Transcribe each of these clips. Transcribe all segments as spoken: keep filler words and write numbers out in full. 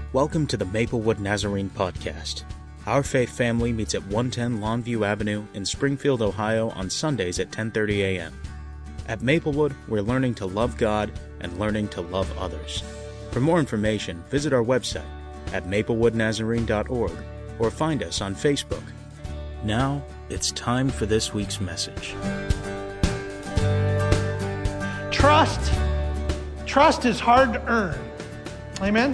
Welcome to the Maplewood Nazarene Podcast. Our faith family meets at one ten Longview Avenue in Springfield, Ohio on Sundays at ten thirty a.m. At Maplewood, we're learning to love God and learning to love others. For more information, visit our website at maplewood nazarene dot org or find us on Facebook. Now, it's time for this week's message. Trust. Trust is hard to earn. Amen?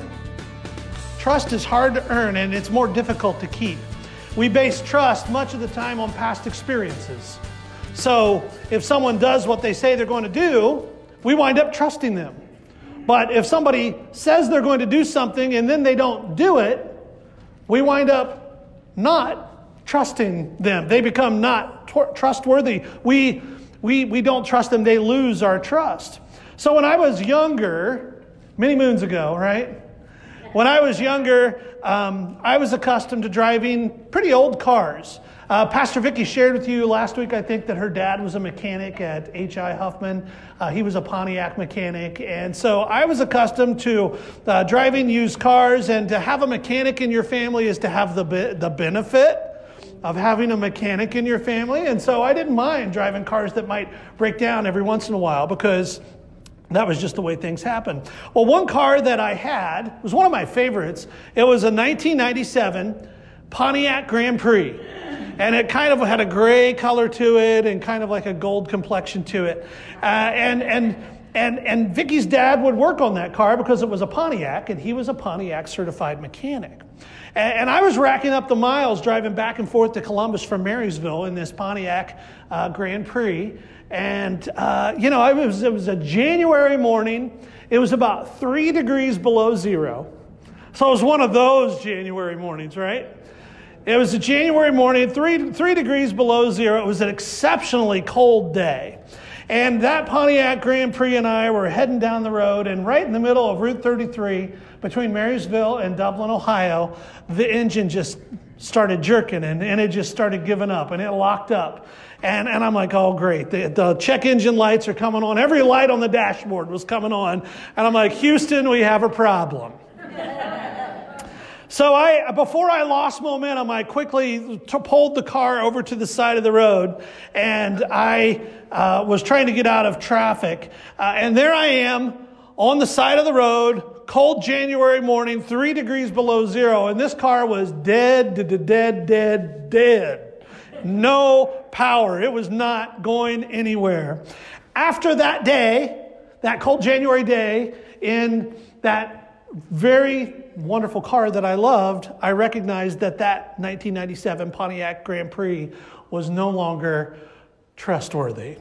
Trust is hard to earn, and it's more difficult to keep. We base trust much of the time on past experiences. So if someone does what they say they're going to do, we wind up trusting them. But if somebody says they're going to do something and then they don't do it, we wind up not trusting them. They become not t- trustworthy. We, we, we don't trust them. They lose our trust. So when I was younger, many moons ago, right? When I was younger, um, I was accustomed to driving pretty old cars. Uh, Pastor Vicki shared with you last week, I think, that her dad was a mechanic at H I Huffman. Uh, he was a Pontiac mechanic. And so I was accustomed to uh, driving used cars, and to have a mechanic in your family is to have the be- the benefit of having a mechanic in your family. And so I didn't mind driving cars that might break down every once in a while, because that was just the way things happened. Well, one car that I had was one of my favorites. It was a nineteen ninety-seven Pontiac Grand Prix. And it kind of had a gray color to it and kind of like a gold complexion to it. Uh, and and and and Vicky's dad would work on that car because it was a Pontiac, and he was a Pontiac certified mechanic. And, and I was racking up the miles driving back and forth to Columbus from Marysville in this Pontiac uh, Grand Prix. And, uh, you know, it was, it was a January morning. It was about three degrees below zero. So it was one of those January mornings, right? It was a January morning, three, three degrees below zero. It was an exceptionally cold day. And that Pontiac Grand Prix and I were heading down the road, and right in the middle of Route thirty-three, between Marysville and Dublin, Ohio, the engine just started jerking, and, and it just started giving up, and it locked up. And, and I'm like, oh, great. The, the check engine lights are coming on. Every light on the dashboard was coming on. And I'm like, Houston, we have a problem. So I, before I lost momentum, I quickly t- pulled the car over to the side of the road, and I uh, was trying to get out of traffic. Uh, and there I am on the side of the road, cold January morning, three degrees below zero, and this car was dead, dead, dead, dead, dead. No power. It was not going anywhere. After that day, that cold January day, in that very wonderful car that I loved, I recognized that that nineteen ninety-seven Pontiac Grand Prix was no longer trustworthy.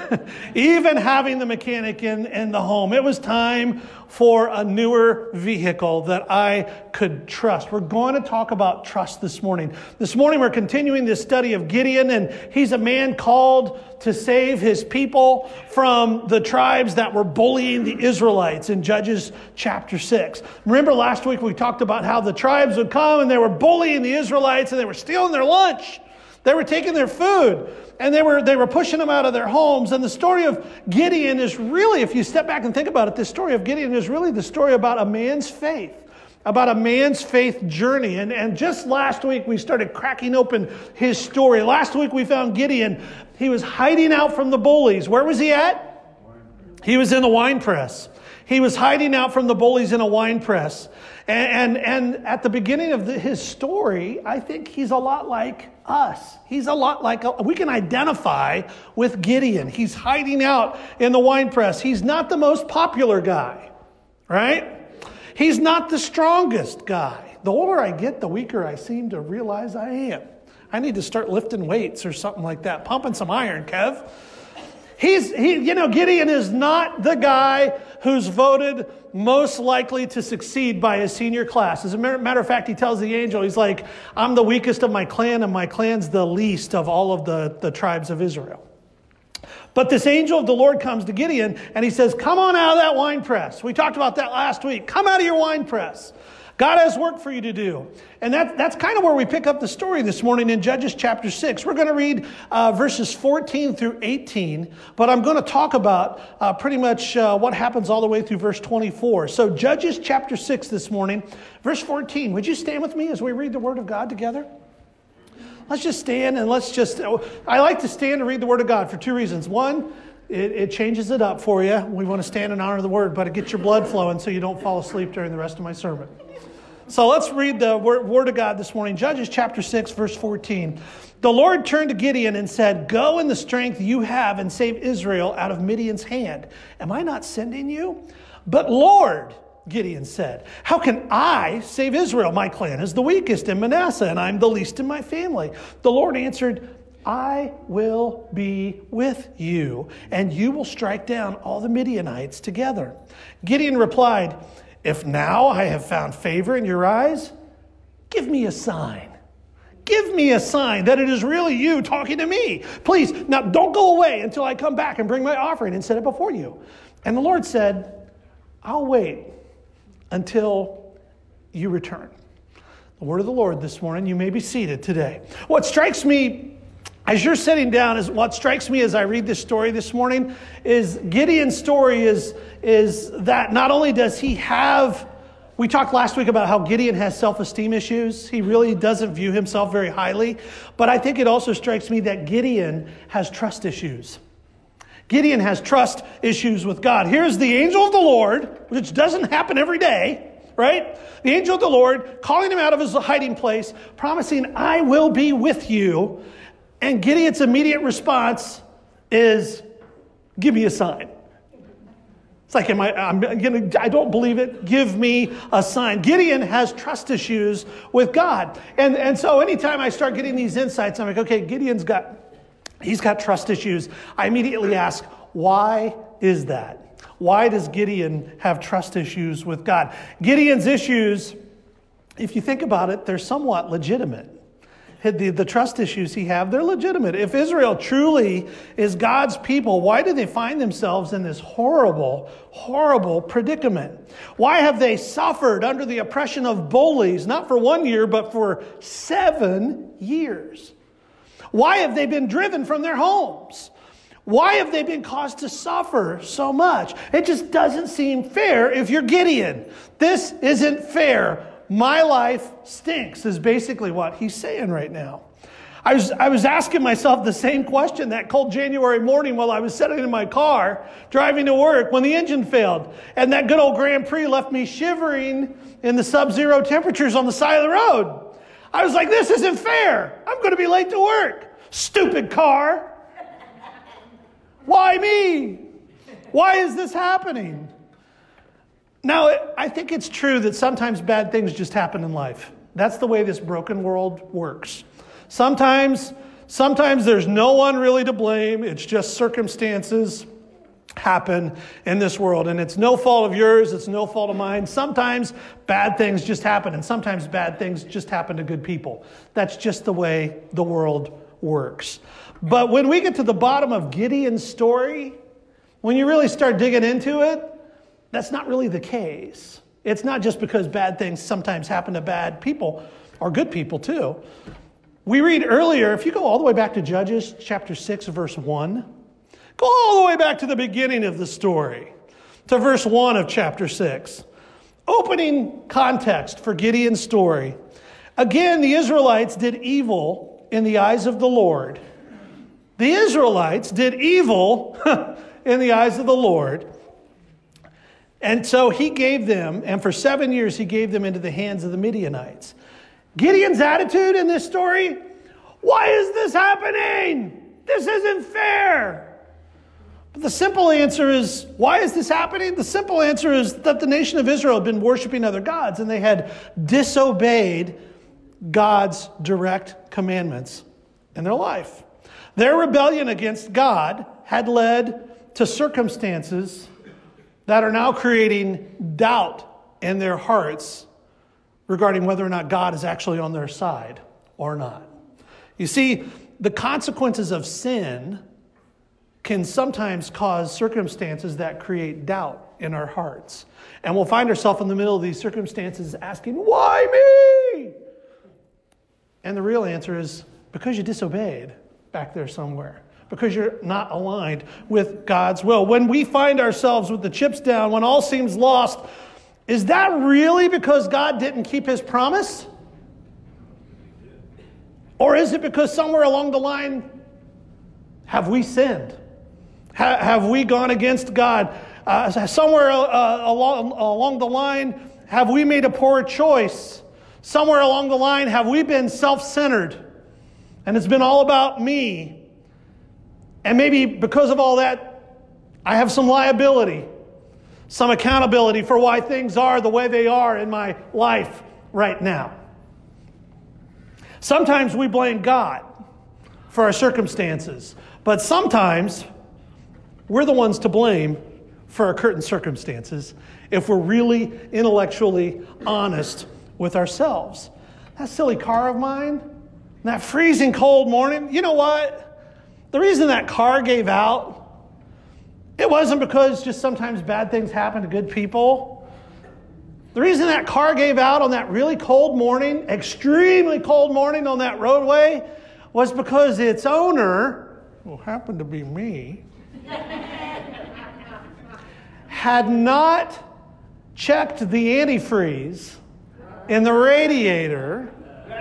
Even having the mechanic in, in the home, it was time for a newer vehicle that I could trust. We're going to talk about trust this morning. This morning we're continuing this study of Gideon, and he's a man called to save his people from the tribes that were bullying the Israelites in Judges chapter six. Remember last week we talked about how the tribes would come and they were bullying the Israelites, and they were stealing their lunch. They were taking their food, and they were they were pushing them out of their homes. And the story of Gideon is really, if you step back and think about it, the story of Gideon is really the story about a man's faith, about a man's faith journey. And, and just last week, we started cracking open his story. Last week, we found Gideon. He was hiding out from the bullies. Where was he at? He was in the wine press. He was hiding out from the bullies in a wine press. And, and, and at the beginning of the, his story, I think he's a lot like us. He's a lot like, a, we can identify with Gideon. He's hiding out in the wine press. He's not the most popular guy, right? He's not the strongest guy. The older I get, the weaker I seem to realize I am. I need to start lifting weights or something like that, pumping some iron, Kev. He's, he, you know, Gideon is not the guy who's voted most likely to succeed by his senior class. As a matter of fact, he tells the angel, he's like, I'm the weakest of my clan, and my clan's the least of all of the, the tribes of Israel. But this angel of the Lord comes to Gideon, and he says, come on out of that wine press. We talked about that last week. Come out of your wine press. God has work for you to do. And that, that's kind of where we pick up the story this morning in Judges chapter six. We're going to read uh, verses fourteen through eighteen, but I'm going to talk about uh, pretty much uh, what happens all the way through verse twenty-four. So Judges chapter six this morning, verse fourteen. Would you stand with me as we read the Word of God together? Let's just stand and let's just, I like to stand and read the Word of God for two reasons. One, it, it changes it up for you. We want to stand and honor the Word, but it gets your blood flowing so you don't fall asleep during the rest of my sermon. So let's read the word, word of God this morning. Judges chapter six, verse fourteen. The Lord turned to Gideon and said, "Go in the strength you have and save Israel out of Midian's hand. Am I not sending you?" "But Lord," Gideon said, "how can I save Israel? My clan is the weakest in Manasseh, and I'm the least in my family." The Lord answered, "I will be with you, and you will strike down all the Midianites together." Gideon replied, "If now I have found favor in your eyes, give me a sign. Give me a sign that it is really you talking to me. Please, now don't go away until I come back and bring my offering and set it before you." And the Lord said, "I'll wait until you return." The word of the Lord this morning. You may be seated today. What strikes me as you're sitting down is what strikes me as I read this story this morning is Gideon's story is, is that not only does he have, we talked last week about how Gideon has self-esteem issues. He really doesn't view himself very highly. But I think it also strikes me that Gideon has trust issues. Gideon has trust issues with God. Here's the angel of the Lord, which doesn't happen every day, right? The angel of the Lord calling him out of his hiding place, promising, "I will be with you." And Gideon's immediate response is, "Give me a sign." It's like, am I, I'm gonna, I don't believe it. Give me a sign. Gideon has trust issues with God. And, and so anytime I start getting these insights, I'm like, okay, Gideon's got, he's got trust issues. I immediately ask, why is that? Why does Gideon have trust issues with God? Gideon's issues, if you think about it, they're somewhat legitimate. The, the trust issues he have, they're legitimate. If Israel truly is God's people, why do they find themselves in this horrible, horrible predicament? Why have they suffered under the oppression of bullies, not for one year, but for seven years? Why have they been driven from their homes? Why have they been caused to suffer so much? It just doesn't seem fair if you're Gideon. This isn't fair. My life stinks is basically what he's saying right now. I was I was asking myself the same question that cold January morning while I was sitting in my car driving to work when the engine failed. And that good old Grand Prix left me shivering in the sub-zero temperatures on the side of the road. I was like, this isn't fair. I'm going to be late to work. Stupid car. Why me? Why is this happening? Now, I think it's true that sometimes bad things just happen in life. That's the way this broken world works. Sometimes, sometimes there's no one really to blame. It's just circumstances happen in this world. And it's no fault of yours. It's no fault of mine. Sometimes bad things just happen. And sometimes bad things just happen to good people. That's just the way the world works. But when we get to the bottom of Gideon's story, when you really start digging into it, that's not really the case. It's not just because bad things sometimes happen to bad people, or good people too. We read earlier, if you go all the way back to Judges chapter six, verse one, go all the way back to the beginning of the story, to verse one of chapter six. Opening context for Gideon's story. Again, the Israelites did evil in the eyes of the Lord. The Israelites did evil in the eyes of the Lord. And so he gave them, and for seven years he gave them into the hands of the Midianites. Gideon's attitude in this story, why is this happening? This isn't fair. But the simple answer is, why is this happening? The simple answer is that the nation of Israel had been worshiping other gods and they had disobeyed God's direct commandments in their life. Their rebellion against God had led to circumstances that are now creating doubt in their hearts regarding whether or not God is actually on their side or not. You see, the consequences of sin can sometimes cause circumstances that create doubt in our hearts. And we'll find ourselves in the middle of these circumstances asking, why me? And the real answer is because you disobeyed back there somewhere. Because you're not aligned with God's will. When we find ourselves with the chips down, when all seems lost, is that really because God didn't keep his promise? Or is it because somewhere along the line, have we sinned? Ha- have we gone against God? Uh, somewhere uh, along, along the line, have we made a poor choice? Somewhere along the line, have we been self-centered? And it's been all about me. And maybe because of all that, I have some liability, some accountability for why things are the way they are in my life right now. Sometimes we blame God for our circumstances, but sometimes we're the ones to blame for our current circumstances if we're really intellectually honest with ourselves. That silly car of mine, that freezing cold morning, you know what? The reason that car gave out, it wasn't because just sometimes bad things happen to good people. The reason that car gave out on that really cold morning, extremely cold morning on that roadway, was because its owner, who happened to be me, had not checked the antifreeze in the radiator.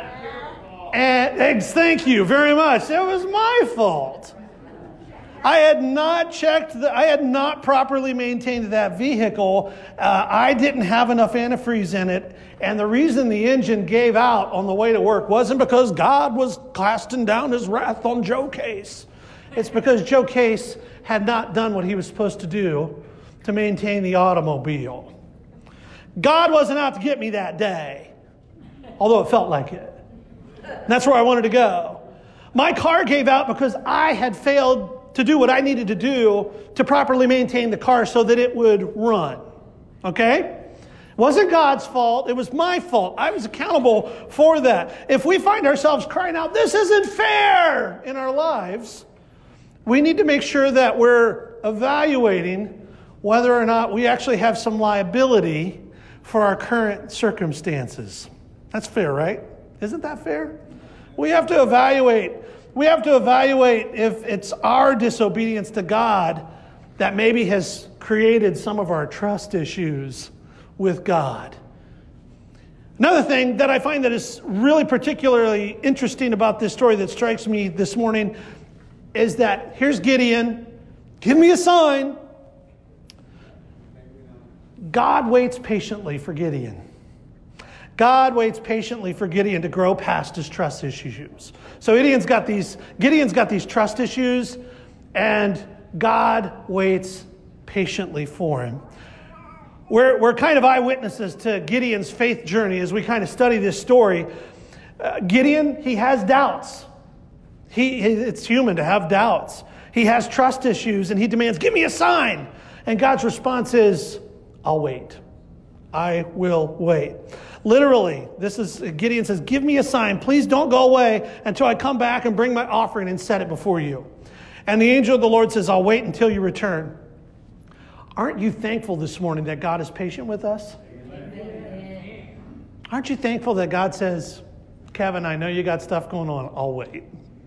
And thank you very much. It was my fault. I had not checked, the, I had not properly maintained that vehicle. Uh, I didn't have enough antifreeze in it. And the reason the engine gave out on the way to work wasn't because God was casting down his wrath on Joe Case. It's because Joe Case had not done what he was supposed to do to maintain the automobile. God wasn't out to get me that day, although it felt like it. And that's where I wanted to go. My car gave out because I had failed to do what I needed to do to properly maintain the car so that it would run. Okay? It wasn't God's fault. It was my fault. I was accountable for that. If we find ourselves crying out, this isn't fair in our lives, we need to make sure that we're evaluating whether or not we actually have some liability for our current circumstances. That's fair, right? Isn't that fair? We have to evaluate. We have to evaluate if it's our disobedience to God that maybe has created some of our trust issues with God. Another thing that I find that is really particularly interesting about this story that strikes me this morning is that here's Gideon. Give me a sign. God waits patiently for Gideon. God waits patiently for Gideon to grow past his trust issues. So Gideon's got these, Gideon's got these trust issues, and God waits patiently for him. We're, we're kind of eyewitnesses to Gideon's faith journey as we kind of study this story. Uh, Gideon, he has doubts. He, it's human to have doubts. He has trust issues, and he demands, give me a sign. And God's response is, I'll wait. I will wait. Literally, this is, Gideon says, give me a sign. Please don't go away until I come back and bring my offering and set it before you. And the angel of the Lord says, I'll wait until you return. Aren't you thankful this morning that God is patient with us? Amen. Aren't you thankful that God says, Kevin, I know you got stuff going on. I'll wait.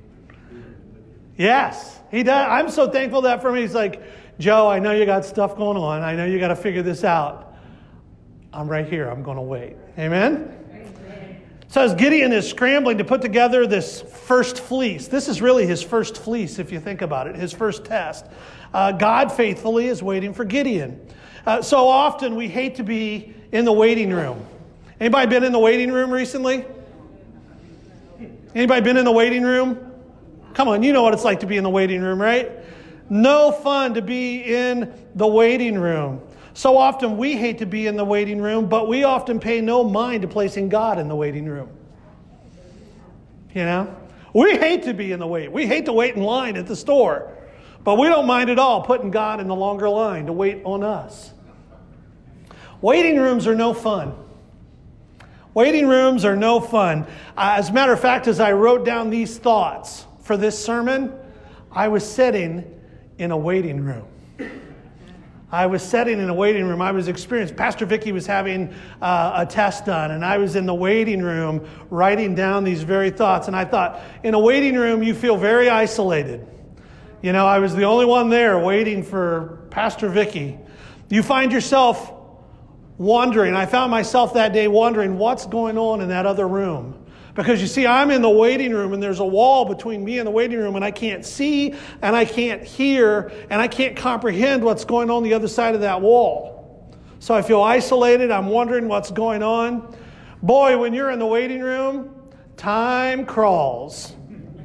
Yes, he does. I'm so thankful that for me, he's like, Joe, I know you got stuff going on. I know you got to figure this out. I'm right here. I'm going to wait. Amen? Amen? So as Gideon is scrambling to put together this first fleece, this is really his first fleece, if you think about it, his first test. Uh, God faithfully is waiting for Gideon. Uh, so often we hate to be in the waiting room. Anybody been in the waiting room recently? Anybody been in the waiting room? Come on, you know what it's like to be in the waiting room, right? No fun to be in the waiting room. So often we hate to be in the waiting room, but we often pay no mind to placing God in the waiting room. You know? We hate to be in the wait. We hate to wait in line at the store. But we don't mind at all putting God in the longer line to wait on us. Waiting rooms are no fun. Waiting rooms are no fun. Uh, as a matter of fact, as I wrote down these thoughts for this sermon, I was sitting in a waiting room. I was sitting in a waiting room. I was experienced. Pastor Vicky was having uh, a test done, and I was in the waiting room writing down these very thoughts. And I thought, in a waiting room, you feel very isolated. You know, I was the only one there waiting for Pastor Vicky. You find yourself wondering. I found myself that day wondering what's going on in that other room. Because you see, I'm in the waiting room and there's a wall between me and the waiting room and I can't see and I can't hear and I can't comprehend what's going on the other side of that wall. So I feel isolated. I'm wondering what's going on. Boy, when you're in the waiting room, time crawls.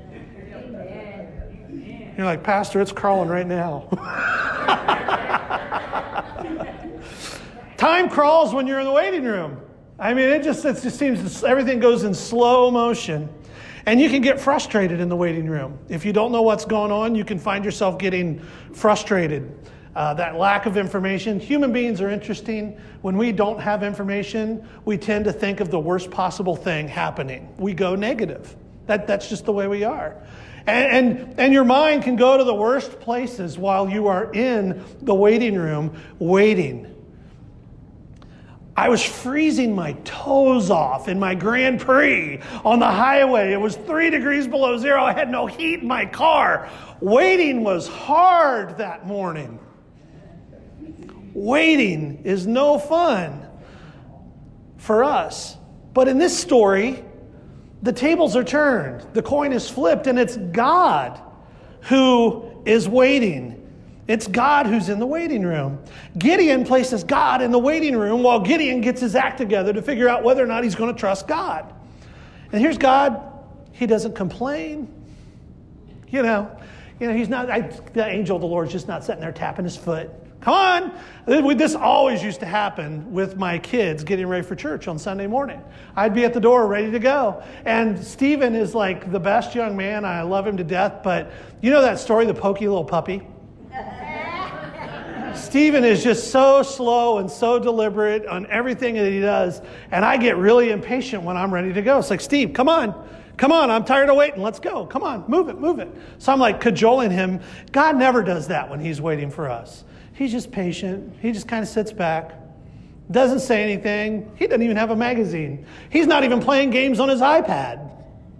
You're like, Pastor, it's crawling right now. Time crawls when you're in the waiting room. I mean, it just, it just seems everything goes in slow motion. And you can get frustrated in the waiting room. If you don't know what's going on, you can find yourself getting frustrated. Uh, that lack of information. Human beings are interesting. When we don't have information, we tend to think of the worst possible thing happening. We go negative. That, that's just the way we are. And, and, and your mind can go to the worst places while you are in the waiting room waiting. I was freezing my toes off in my Grand Prix on the highway. It was three degrees below zero. I had no heat in my car. Waiting was hard that morning. Waiting is no fun for us. But in this story, the tables are turned. The coin is flipped, and it's God who is waiting. It's God who's in the waiting room. Gideon places God in the waiting room while Gideon gets his act together to figure out whether or not he's going to trust God. And here's God. He doesn't complain. You know, you know, he's not, I, the angel of the Lord's just not sitting there tapping his foot. Come on. This always used to happen with my kids getting ready for church on Sunday morning. I'd be at the door ready to go. And Stephen is like the best young man. I love him to death. But you know that story, the pokey little puppy? Stephen is just so slow and so deliberate on everything that he does. And I get really impatient when I'm ready to go. It's like, Steve, come on. Come on, I'm tired of waiting. Let's go. Come on, move it, move it. So I'm like cajoling him. God never does that when he's waiting for us. He's just patient. He just kind of sits back. Doesn't say anything. He doesn't even have a magazine. He's not even playing games on his iPad.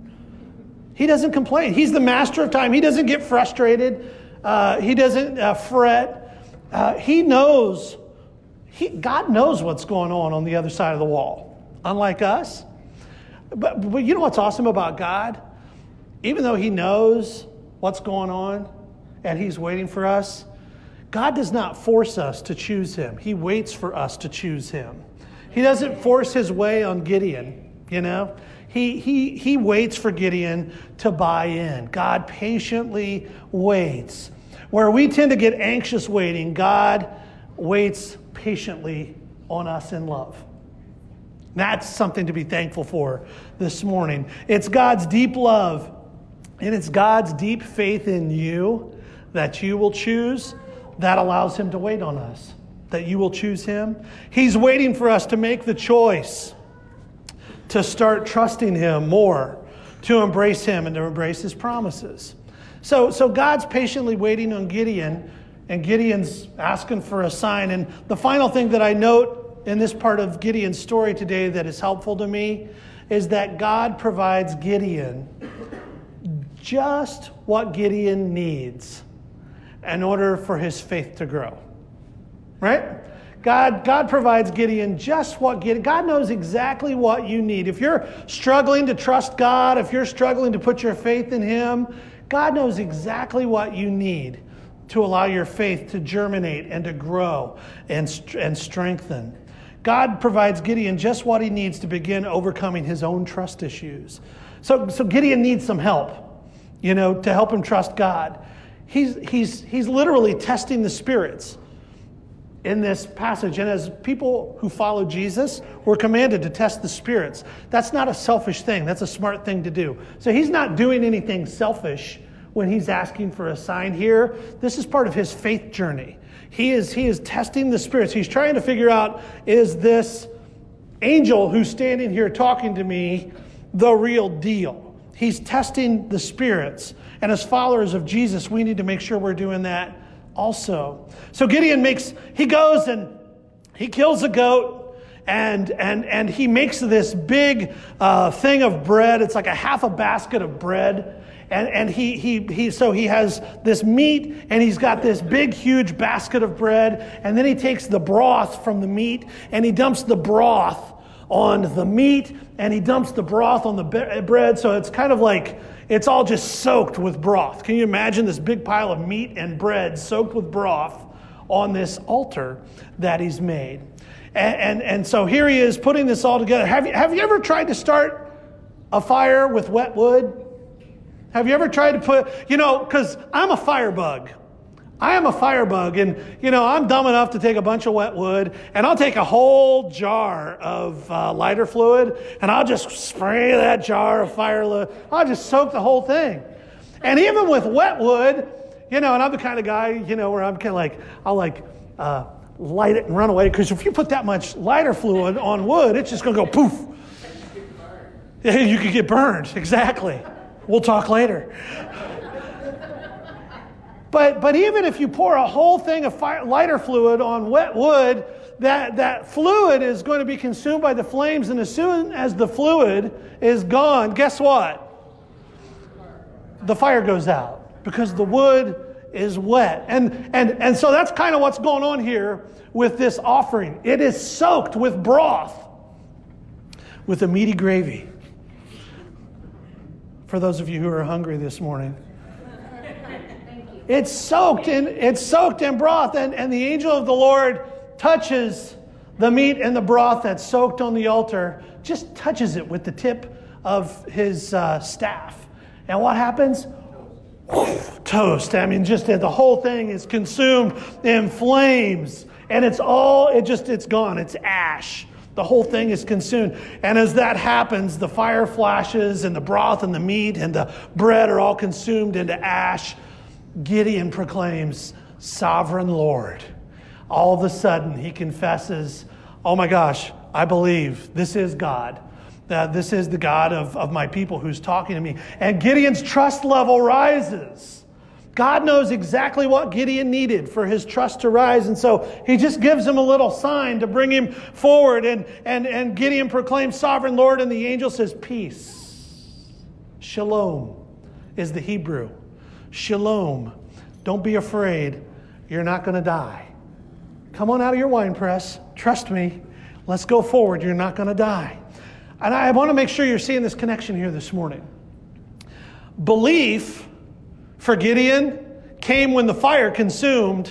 He doesn't complain. He's the master of time. He doesn't get frustrated. Uh, he doesn't uh, fret. Uh, he knows, he, God knows what's going on on the other side of the wall, unlike us. But, but you know what's awesome about God? Even though he knows what's going on and he's waiting for us, God does not force us to choose him. He waits for us to choose him. He doesn't force his way on Gideon, you know. He, he, he waits for Gideon to buy in. God patiently waits. Where we tend to get anxious waiting, God waits patiently on us in love. That's something to be thankful for this morning. It's God's deep love and it's God's deep faith in you that you will choose that allows him to wait on us, that you will choose him. He's waiting for us to make the choice to start trusting him more, to embrace him and to embrace his promises. So, so God's patiently waiting on Gideon, and Gideon's asking for a sign. And the final thing that I note in this part of Gideon's story today that is helpful to me is that God provides Gideon just what Gideon needs in order for his faith to grow. Right? God, God provides Gideon just what Gideon, God knows exactly what you need. If you're struggling to trust God, if you're struggling to put your faith in him, God knows exactly what you need to allow your faith to germinate and to grow and, and strengthen. God provides Gideon just what he needs to begin overcoming his own trust issues. So, so Gideon needs some help, you know, to help him trust God. He's, he's, he's literally testing the spirits in this passage. And as people who follow Jesus, we're commanded to test the spirits. That's not a selfish thing. That's a smart thing to do. So he's not doing anything selfish when he's asking for a sign here. This is part of his faith journey. He is, he is testing the spirits. He's trying to figure out, is this angel who's standing here talking to me the real deal? He's testing the spirits. And as followers of Jesus, we need to make sure we're doing that also. So Gideon makes, he goes and he kills a goat, and and and he makes this big uh, thing of bread. It's like a half a basket of bread. And and he he he so he has this meat, and he's got this big huge basket of bread, and then he takes the broth from the meat and he dumps the broth on the meat, and he dumps the broth on the be- bread. So it's kind of like it's all just soaked with broth. Can you imagine this big pile of meat and bread soaked with broth on this altar that he's made? And and, and so here he is putting this all together. Have you have you ever tried to start a fire with wet wood? Have you ever tried to put, you know, because I'm a firebug. I am a firebug, and, you know, I'm dumb enough to take a bunch of wet wood, and I'll take a whole jar of uh, lighter fluid, and I'll just spray that jar of fire, I'll just soak the whole thing. And even with wet wood, you know, and I'm the kind of guy, you know, where I'm kind of like, I'll like uh, light it and run away, because if you put that much lighter fluid on wood, it's just going to go poof. You could get burned, exactly. We'll talk later. But but even if you pour a whole thing of fire, lighter fluid on wet wood, that, that fluid is going to be consumed by the flames. And as soon as the fluid is gone, guess what? The fire goes out because the wood is wet. And, and, and so that's kind of what's going on here with this offering. It is soaked with broth, with a meaty gravy. For those of you who are hungry this morning. It's soaked in it's soaked in broth, and, and the angel of the Lord touches the meat and the broth that's soaked on the altar, just touches it with the tip of his uh, staff. And what happens? Toast. I mean, just the whole thing is consumed in flames, and it's all it just it's gone. It's ash. The whole thing is consumed. And as that happens, the fire flashes, and the broth and the meat and the bread are all consumed into ash. Gideon proclaims, "Sovereign Lord." All of a sudden, he confesses, "Oh my gosh, I believe this is God. Uh, this is the God of, of my people who's talking to me." And Gideon's trust level rises. God knows exactly what Gideon needed for his trust to rise. And so he just gives him a little sign to bring him forward. And, and, and Gideon proclaims, "Sovereign Lord." And the angel says, "Peace." Shalom is the Hebrew. Shalom. Don't be afraid. You're not going to die. Come on out of your wine press. Trust me. Let's go forward. You're not going to die. And I want to make sure you're seeing this connection here this morning. Belief for Gideon came when the fire consumed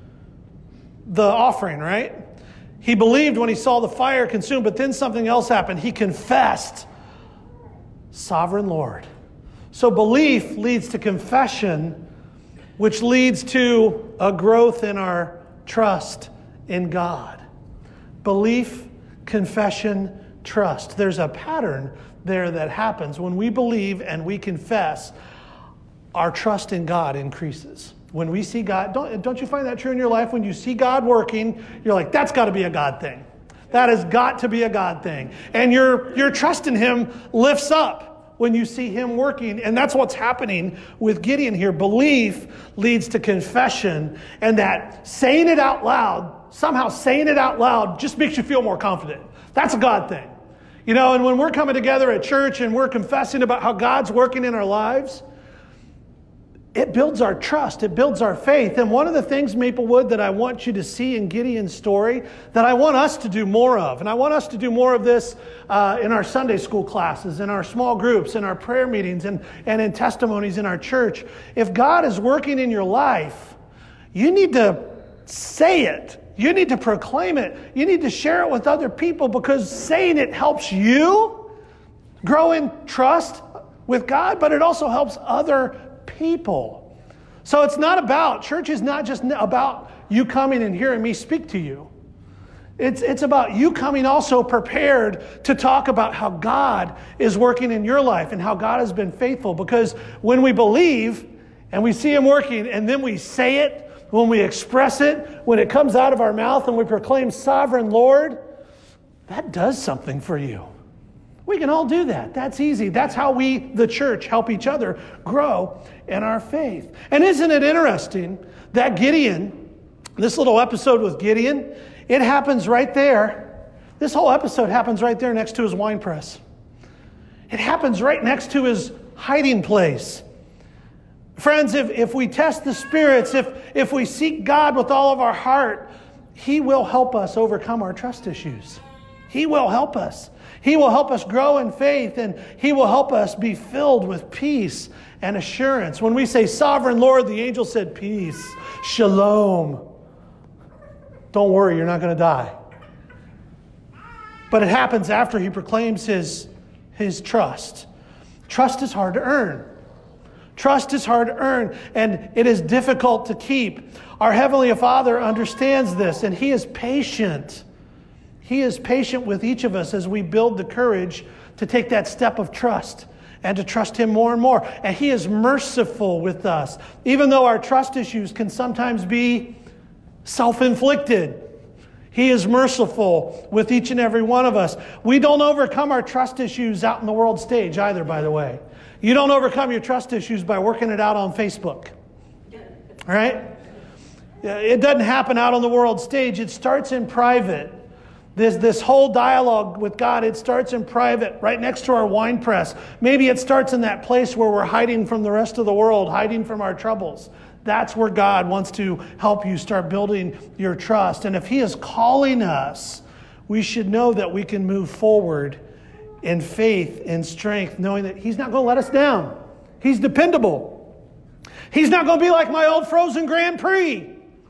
the offering, right? He believed when he saw the fire consumed, but then something else happened. He confessed, "Sovereign Lord." So belief leads to confession, which leads to a growth in our trust in God. Belief, confession, trust. There's a pattern there that happens. When we believe and we confess, our trust in God increases. When we see God, don't, don't you find that true in your life? When you see God working, you're like, that's got to be a God thing. That has got to be a God thing. And your, your trust in Him lifts up when you see Him working. And that's what's happening with Gideon here. Belief leads to confession, and that saying it out loud, somehow saying it out loud just makes you feel more confident. That's a God thing. You know, and when we're coming together at church and we're confessing about how God's working in our lives, it builds our trust. It builds our faith. And one of the things, Maplewood, that I want you to see in Gideon's story, that I want us to do more of, and I want us to do more of this uh, in our Sunday school classes, in our small groups, in our prayer meetings, and, and in testimonies in our church. If God is working in your life, you need to say it. You need to proclaim it. You need to share it with other people, because saying it helps you grow in trust with God, but it also helps other people. So it's not about, church is not just about you coming and hearing me speak to you. It's, it's about you coming also prepared to talk about how God is working in your life and how God has been faithful. Because when we believe and we see Him working, and then we say it, when we express it, when it comes out of our mouth and we proclaim, "Sovereign Lord," that does something for you. We can all do that. That's easy. That's how we, the church, help each other grow in our faith. And isn't it interesting that Gideon, this little episode with Gideon, it happens right there. This whole episode happens right there next to his wine press. It happens right next to his hiding place. Friends, if, if we test the spirits, if, if we seek God with all of our heart, He will help us overcome our trust issues. He will help us. He will help us grow in faith, and He will help us be filled with peace and assurance. When we say, Sovereign Lord, the angel said, peace, shalom. Don't worry, you're not going to die. But it happens after he proclaims his, his trust. Trust is hard to earn. Trust is hard to earn, and it is difficult to keep. Our Heavenly Father understands this, and He is patient. He is patient with each of us as we build the courage to take that step of trust and to trust Him more and more. And He is merciful with us, even though our trust issues can sometimes be self-inflicted. He is merciful with each and every one of us. We don't overcome our trust issues out in the world stage either, by the way. You don't overcome your trust issues by working it out on Facebook. All right? It doesn't happen out on the world stage. It starts in private. This, this whole dialogue with God, it starts in private, right next to our wine press. Maybe it starts in that place where we're hiding from the rest of the world, hiding from our troubles. That's where God wants to help you start building your trust. And if He is calling us, we should know that we can move forward in faith and strength, knowing that He's not going to let us down. He's dependable. He's not going to be like my old frozen Grand Prix.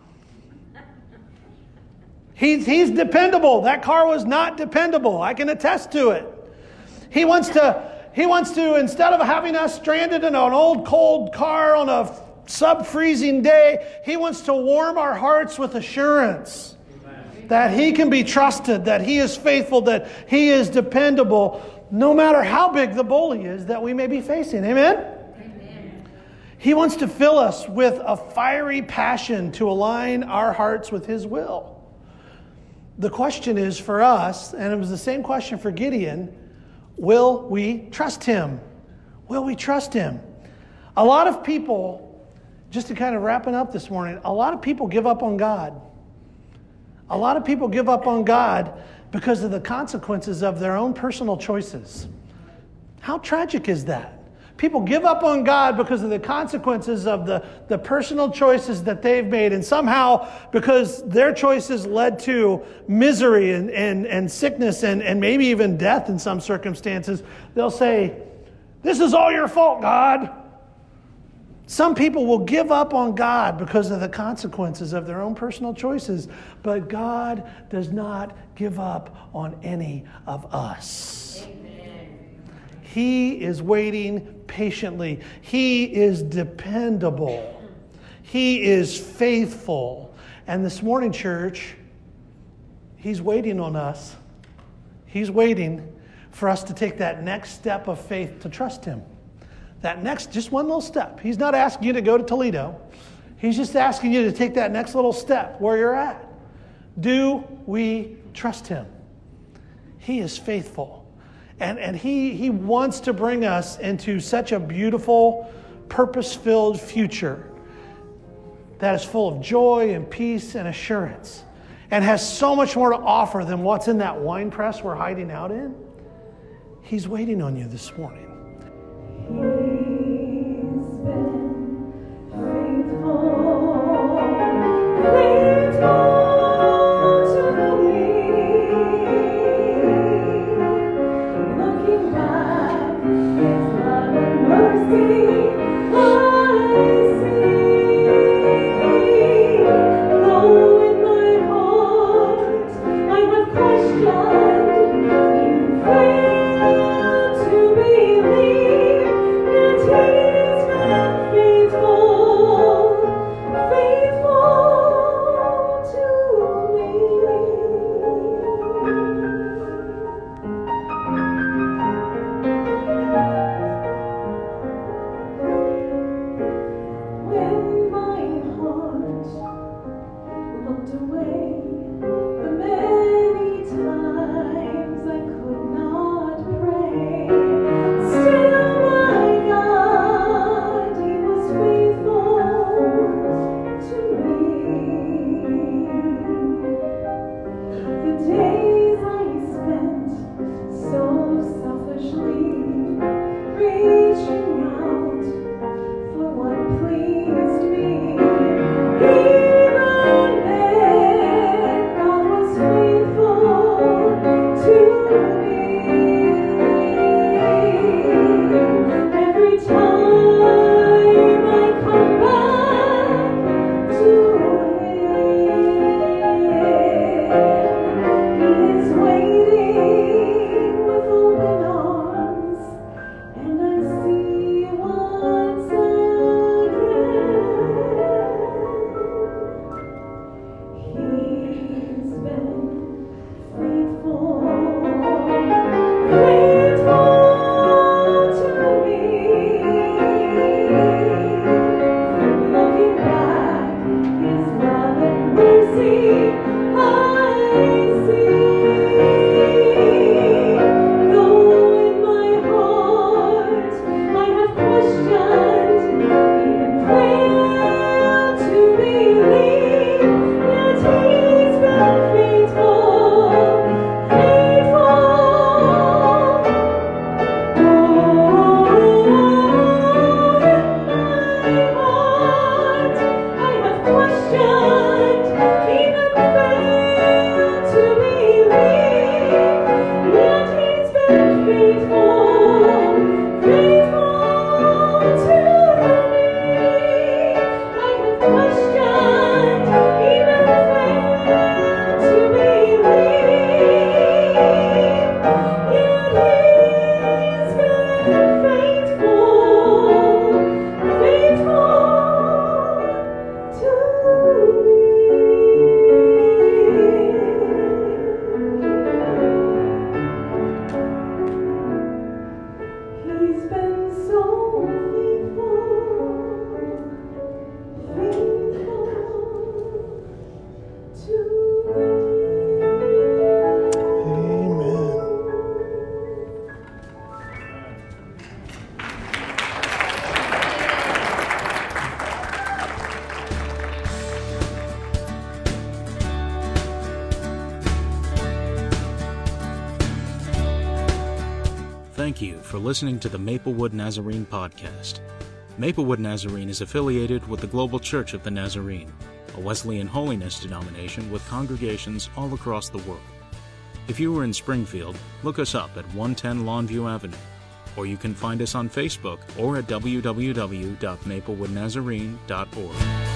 He's, he's dependable. That car was not dependable. I can attest to it. He wants to, he wants to, instead of having us stranded in an old cold car on a sub-freezing day, He wants to warm our hearts with assurance that He can be trusted, that He is faithful, that He is dependable, no matter how big the bully is that we may be facing. Amen? Amen. He wants to fill us with a fiery passion to align our hearts with His will. The question is for us, and it was the same question for Gideon, will we trust Him? Will we trust Him? A lot of people, just to kind of wrapping up this morning, a lot of people give up on God. A lot of people give up on God because of the consequences of their own personal choices. How tragic is that? People give up on God because of the consequences of the, the personal choices that they've made. And somehow, because their choices led to misery and, and, and sickness and, and maybe even death in some circumstances, they'll say, this is all your fault, God. Some people will give up on God because of the consequences of their own personal choices, but God does not give up on any of us. Amen. He is waiting patiently. He is dependable. He is faithful. And this morning, church, He's waiting on us. He's waiting for us to take that next step of faith to trust Him. That next, just one little step. He's not asking you to go to Toledo. He's just asking you to take that next little step where you're at. Do we trust Him? He is faithful. And, and he, he wants to bring us into such a beautiful, purpose-filled future that is full of joy and peace and assurance and has so much more to offer than what's in that wine press we're hiding out in. He's waiting on you this morning. To be thank you for listening to the Maplewood Nazarene podcast. Maplewood Nazarene is affiliated with the Global Church of the Nazarene, a Wesleyan holiness denomination with congregations all across the world. If you are in Springfield, look us up at one ten Longview Avenue, or you can find us on Facebook or at w w w dot maplewood nazarene dot org.